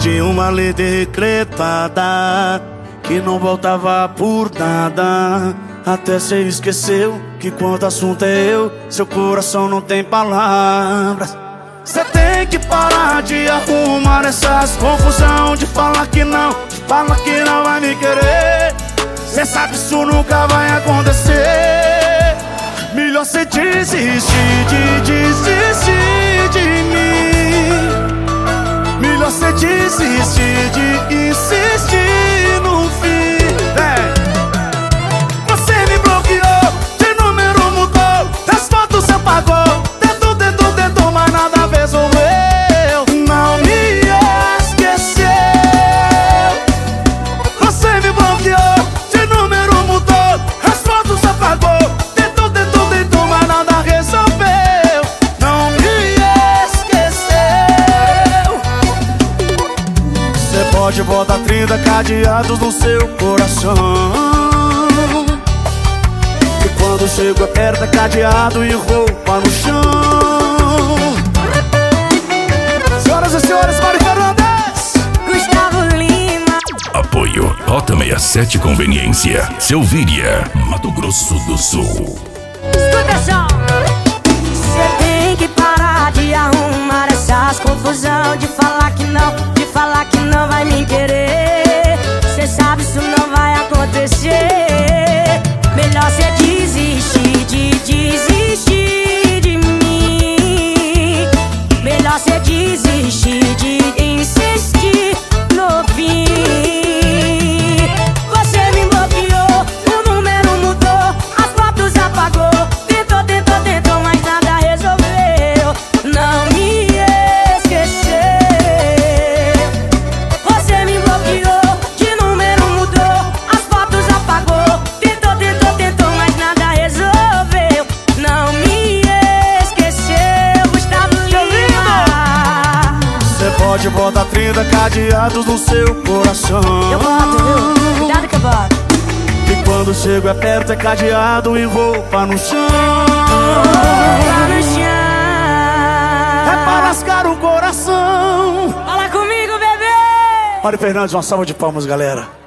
de uma lei decretada que não voltava por nada. Até cê esqueceu que quando o assunto é eu, seu coração não tem palavras. Cê tem que parar de arrumar essas confusão, de falar que não vai me querer. Cê sabe isso nunca vai acontecer. Melhor cê desistir de mim. Melhor cê desistir de insistir no fim. Você me bloqueou, de número mudou, das fotos cê apagou. Tentou, mas nada resolveu. Não me esqueceu. Você me bloqueou, de número mudou, as fotos cê apagou. Tentou, mas nada resolveu. Não me esqueceu. Cê pode botar 30 cadeados no seu coração. Quando chego aperta cadeado e roupa no chão. Senhoras e senhores, Mari Fernandes, Gustavo Lima. Apoio Rota 67 Conveniência, Selvíria, Mato Grosso do Sul. Escuta só. Cê tem que parar de arrumar essas confusão, de falar que não vai me querer. Cê sabe isso não vai acontecer. Melhor cê desistir de mim. Melhor cê desistir de insistir no fim. Você me bloqueou, o número mudou, as fotos apagou. Tentou, mas nada resolveu. Não me esqueceu. Você me bloqueou, de número mudou, as fotos apagou. Tentou, mas nada resolveu. Não me esqueceu, Gustavo Lima. cê pode botar 30 cadeados no seu coração. Eu boto, viu? Cuidado que eu boto. E quando chego aperto é cadeado e roupa no chão. Tá no chão. É pra lascar o coração. Fala comigo, bebê. Mari Fernandes, uma salva de palmas, galera.